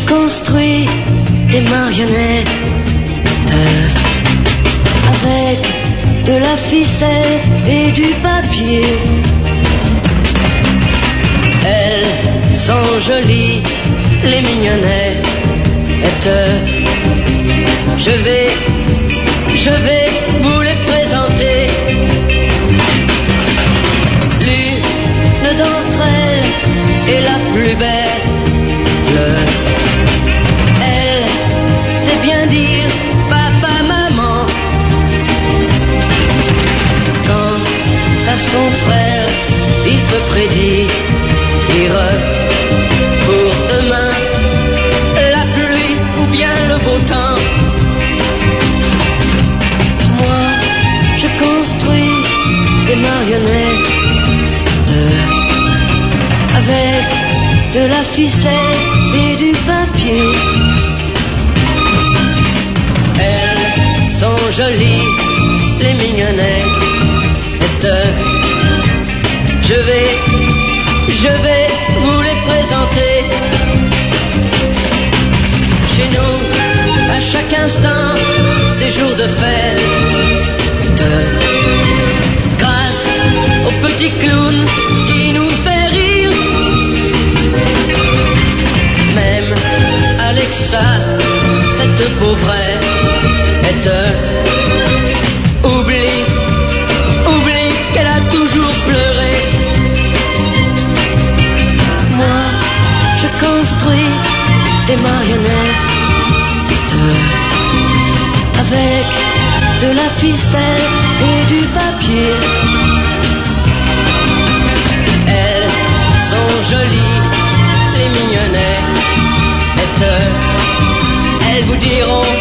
construis des marionnettes avec de la ficelle et du papier. Elles sont jolies, les mignonnettes. Je vais vous les présenter. L'une d'entre elles est la plus belle. Elle sait bien dire papa, maman. Quant à son frère, il peut prédire pour demain la pluie ou bien le beau temps. Moi, je construis des marionnettes avec de la ficelle et du papier. Elles sont jolies, les mignonnettes. Je vais vous les présenter. Chez nous, à chaque instant, c'est jour de fête. Grâce au petit clown qui nous fait rire. Même Alexa, cette pauvrette, oublie qu'elle a toujours pleuré. Moi, je construis des marionnettes avec de la ficelle et du papier. Elles sont jolies, les mignonnettes. Elles vous diront